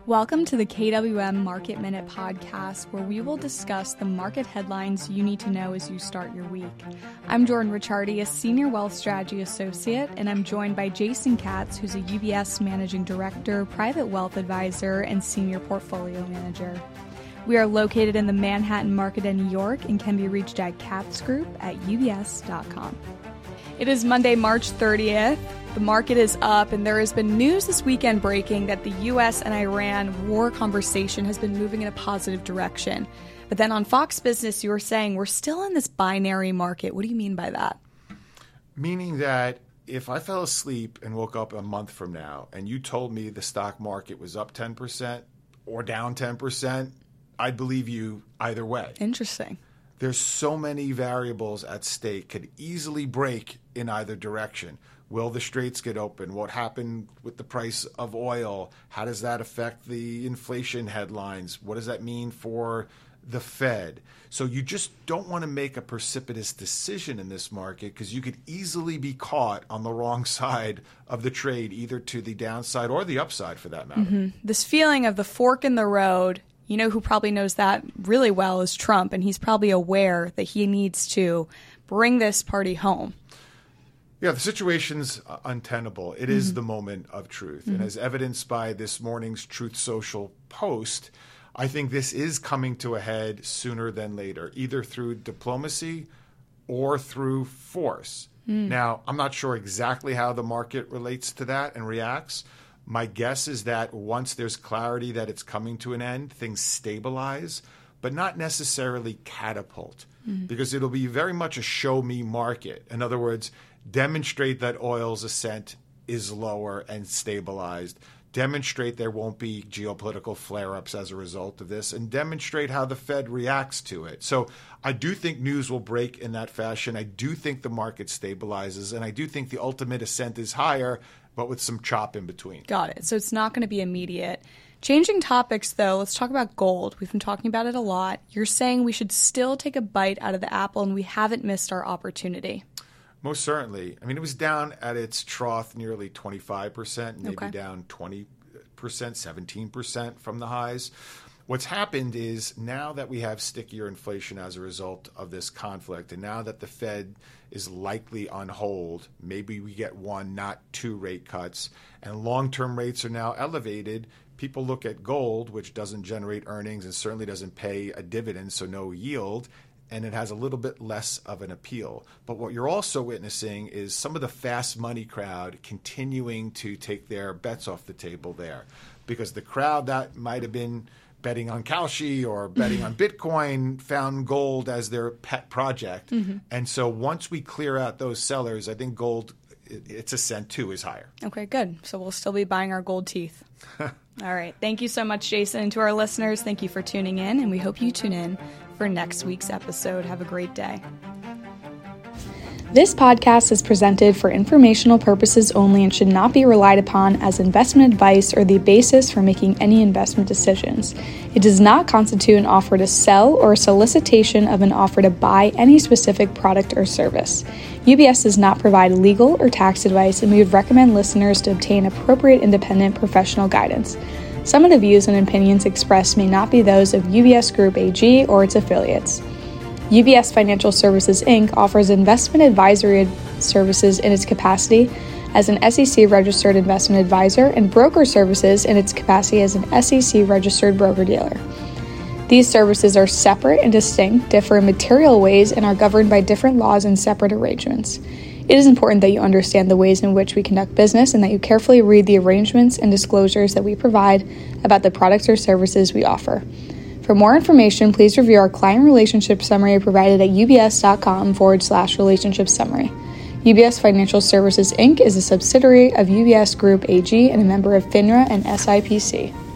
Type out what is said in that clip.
Welcome to the KWM Market Minute podcast, where we will discuss the market headlines you need to know as you start your week. I'm Jordan Ricciardi, a Senior Wealth Strategy Associate, and I'm joined by Jason Katz, who's a UBS Managing Director, Private Wealth Advisor, and Senior Portfolio Manager. We are located in the Manhattan market in New York and can be reached at katzgroup@ubs.com. It is Monday, March 30th. The market is up, and there has been news this weekend breaking that the U.S. and Iran war conversation has been moving in a positive direction. But then on Fox Business, you were saying we're still in this binary market. What do you mean by that? Meaning that if I fell asleep and woke up a month from now and you told me the stock market was up 10% or down 10%, I'd believe you either way. Interesting. There's so many variables at stake, could easily break in either direction. Will the straits get open? What happened with the price of oil? How does that affect the inflation headlines? What does that mean for the Fed? So you just don't want to make a precipitous decision in this market because you could easily be caught on the wrong side of the trade, either to the downside or the upside for that matter. Mm-hmm. This feeling of the fork in the road, you know who probably knows that really well is Trump, and he's probably aware that he needs to bring this party home. Yeah, the situation's untenable. It is the moment of truth. And as evidenced by this morning's Truth Social post, I think this is coming to a head sooner than later, either through diplomacy or through force. Now, I'm not sure exactly how the market relates to that and reacts. My guess is that once there's clarity that it's coming to an end, things stabilize, but not necessarily catapult, because it'll be very much a show me market. In other words, demonstrate that oil's ascent is lower and stabilized, demonstrate there won't be geopolitical flare-ups as a result of this, and demonstrate how the Fed reacts to it. So I do think news will break in that fashion. I do think the market stabilizes, and I do think the ultimate ascent is higher, but with some chop in between. Got it. So it's not going to be immediate. Changing topics, though, let's talk about gold. We've been talking about it a lot. You're saying we should still take a bite out of the apple, and we haven't missed our opportunity. Most certainly. I mean, it was down at its trough nearly 25%, maybe down 20%, 17% from the highs. What's happened is now that we have stickier inflation as a result of this conflict, and now that the Fed is likely on hold, maybe we get one, not two rate cuts, and long-term rates are now elevated, people look at gold, which doesn't generate earnings and certainly doesn't pay a dividend, so no yield, and it has a little bit less of an appeal. But what you're also witnessing is some of the fast money crowd continuing to take their bets off the table there, because the crowd that might have been betting on Kalshi or betting on Bitcoin found gold as their pet project. And so once we clear out those sellers, I think gold, its ascent too is higher. Okay, good. So we'll still be buying our gold teeth. All right. Thank you so much, Jason. And to our listeners, thank you for tuning in, and we hope you tune in for next week's episode. Have a great day. This podcast is presented for informational purposes only and should not be relied upon as investment advice or the basis for making any investment decisions. It does not constitute an offer to sell or a solicitation of an offer to buy any specific product or service. UBS does not provide legal or tax advice, and we would recommend listeners to obtain appropriate independent professional guidance. Some of the views and opinions expressed may not be those of UBS Group AG or its affiliates. UBS Financial Services, Inc. offers investment advisory services in its capacity as an SEC-registered investment advisor and broker services in its capacity as an SEC-registered broker-dealer. These services are separate and distinct, differ in material ways, and are governed by different laws and separate arrangements. It is important that you understand the ways in which we conduct business and that you carefully read the arrangements and disclosures that we provide about the products or services we offer. For more information, please review our client relationship summary provided at ubs.com/relationship summary. UBS Financial Services, Inc. is a subsidiary of UBS Group AG and a member of FINRA and SIPC.